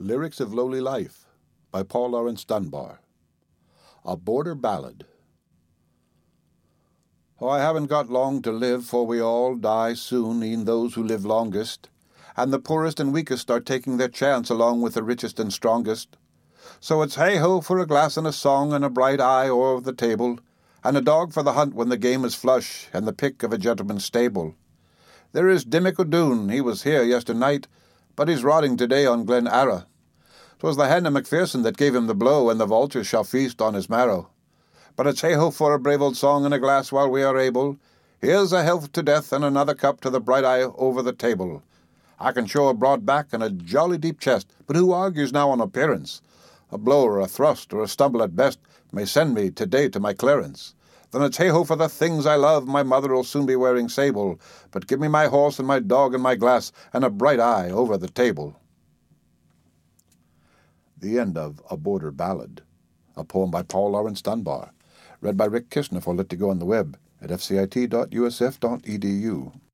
Lyrics of Lowly Life by Paul Laurence Dunbar. A Border Ballad. Oh, I haven't got long to live, for we all die soon, e'en those who live longest, and the poorest and weakest are taking their chance along with the richest and strongest. So it's hey-ho for a glass and a song and a bright eye o'er the table, and a dog for the hunt when the game is flush, and the pick of a gentleman's stable. There is Dimmick O'Doone, he was here yesternight, but he's rotting today on Glen Ara. 'Twas the hen of Macpherson that gave him the blow, and the vultures shall feast on his marrow. But it's hey-ho for a brave old song and a glass while we are able. Here's a health to death and another cup to the bright eye over the table. I can show a broad back and a jolly deep chest, but who argues now on appearance? A blow or a thrust or a stumble at best may send me today to my clearance. Then it's hey-ho for the things I love, my mother'll soon be wearing sable, but give me my horse and my dog and my glass and a bright eye over the table. The end of A Border Ballad, a poem by Paul Laurence Dunbar, read by Rick Kishner for Lit2Go on the web at fcit.usf.edu.